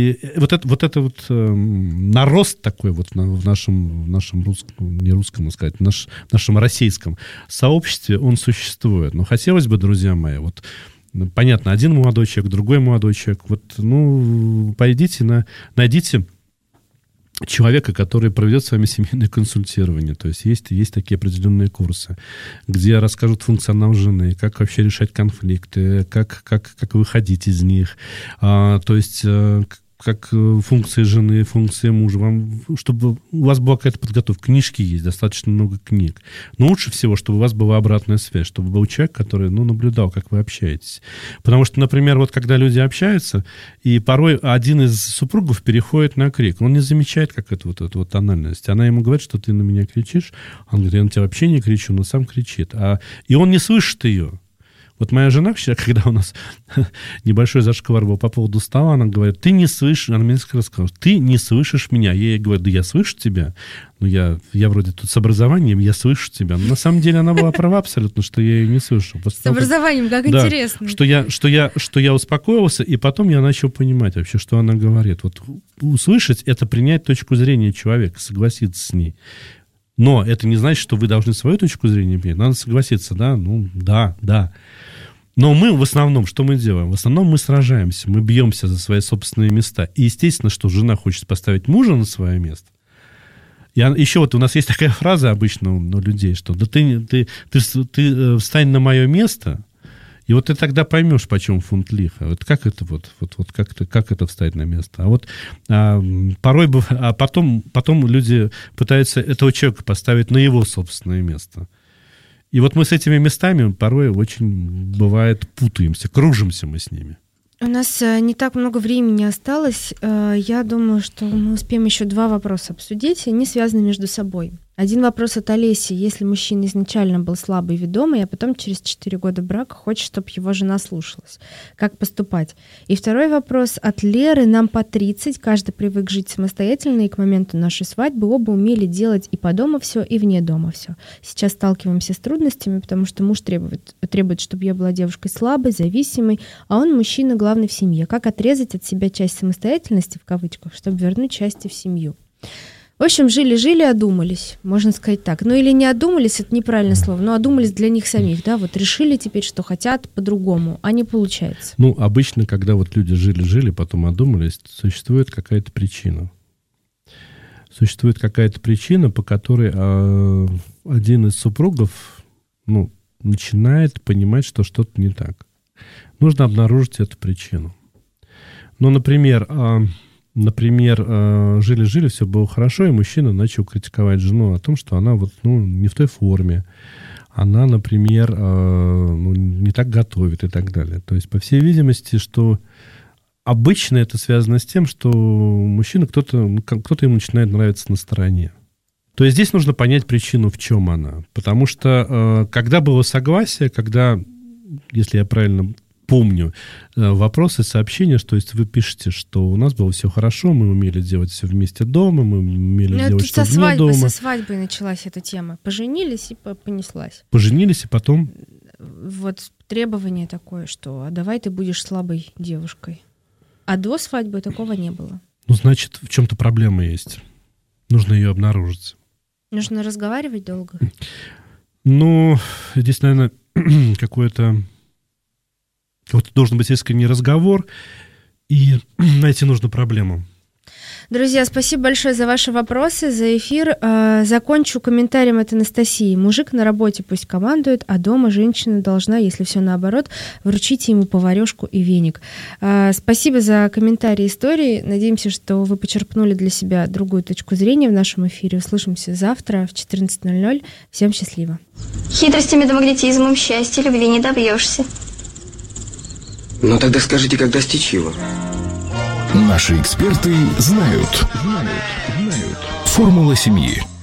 это нарост такой вот в нашем русском, не русском, так сказать, нашем российском сообществе, он существует. Но хотелось бы, друзья мои, вот понятно, один молодой человек, другой молодой человек, вот, пойдите, найдите человека, который проведет с вами семейное консультирование. То есть есть такие определенные курсы, где расскажут функционал жены, как вообще решать конфликты, как выходить из них. То есть как функции жены, функции мужа, чтобы у вас была какая-то подготовка. Книжки есть, достаточно много книг. Но лучше всего, чтобы у вас была обратная связь, чтобы был человек, который, наблюдал, как вы общаетесь. Потому что, например, вот когда люди общаются, и порой один из супругов переходит на крик, он не замечает, как эту тональность. Она ему говорит, что ты на меня кричишь. Он говорит, я на тебя вообще не кричу, но сам кричит. И он не слышит ее. Вот моя жена вчера, когда у нас небольшой зашквар был по поводу стола, она говорит, ты не слышишь, она мне несколько раз сказала, ты не слышишь меня. Я ей говорю, да я слышу тебя. Я вроде тут с образованием, я слышу тебя. Но на самом деле она была права абсолютно, что я ее не слышу. С образованием, как интересно. Что я успокоился, и потом я начал понимать вообще, что она говорит. Вот услышать — это принять точку зрения человека, согласиться с ней. Но это не значит, что вы должны свою точку зрения иметь. Надо согласиться, да? Да. Но мы в основном, что мы делаем? В основном мы сражаемся, мы бьемся за свои собственные места. И естественно, что жена хочет поставить мужа на свое место. Еще вот у нас есть такая фраза обычно у людей, что да ты встань на мое место, и вот ты тогда поймешь, почем фунт лиха. Вот как это как это встать на место? Потом люди пытаются этого человека поставить на его собственное место. И вот мы с этими местами порой очень, бывает, путаемся, кружимся мы с ними. У нас не так много времени осталось. Я думаю, что мы успеем еще 2 вопроса обсудить, и они связаны между собой. Один вопрос от Олеси. Если мужчина изначально был слабый и ведомый, а потом через 4 года брака хочет, чтобы его жена слушалась, как поступать? И второй вопрос от Леры. Нам по 30, каждый привык жить самостоятельно, и к моменту нашей свадьбы оба умели делать и по дому все, и вне дома все. Сейчас сталкиваемся с трудностями, потому что муж требует, чтобы я была девушкой слабой, зависимой, а он мужчина главный в семье. Как отрезать от себя часть самостоятельности, в кавычках, чтобы вернуть счастье в семью? В общем, жили-жили, одумались, можно сказать так. Или не одумались, это неправильное слово, но одумались для них самих, да, вот решили теперь, что хотят по-другому, а не получается. Обычно, когда вот люди жили-жили, потом одумались, существует какая-то причина. Существует какая-то причина, по которой один из супругов, начинает понимать, что что-то не так. Нужно обнаружить эту причину. Например, жили-жили, все было хорошо, и мужчина начал критиковать жену о том, что она не в той форме. Она, например, не так готовит и так далее. То есть, по всей видимости, что обычно это связано с тем, что мужчина, кто-то ему начинает нравиться на стороне. То есть здесь нужно понять причину, в чем она. Потому что когда было согласие, если я правильно помню, вопросы, сообщения, что есть вы пишете, что у нас было все хорошо, мы умели делать все вместе дома, мы умели делать что вне дома. Со свадьбой началась эта тема. Поженились и понеслась. Поженились и потом? Вот требование такое, что давай ты будешь слабой девушкой. А до свадьбы такого не было. Значит, в чем-то проблема есть. Нужно ее обнаружить. Нужно разговаривать долго? Здесь, наверное, какой-то должен быть искренний разговор, и найти нужно проблему. Друзья, спасибо большое за ваши вопросы, за эфир. Закончу комментарием от Анастасии. Мужик на работе пусть командует, а дома женщина должна, если все наоборот, вручить ему поварешку и веник. Спасибо за комментарии истории. Надеемся, что вы почерпнули для себя другую точку зрения в нашем эфире. Услышимся завтра в 14:00. Всем счастливо. Хитростями да магнетизмом счастья любви не добьешься. Тогда скажите, как достичь его? Наши эксперты знают. Формула семьи.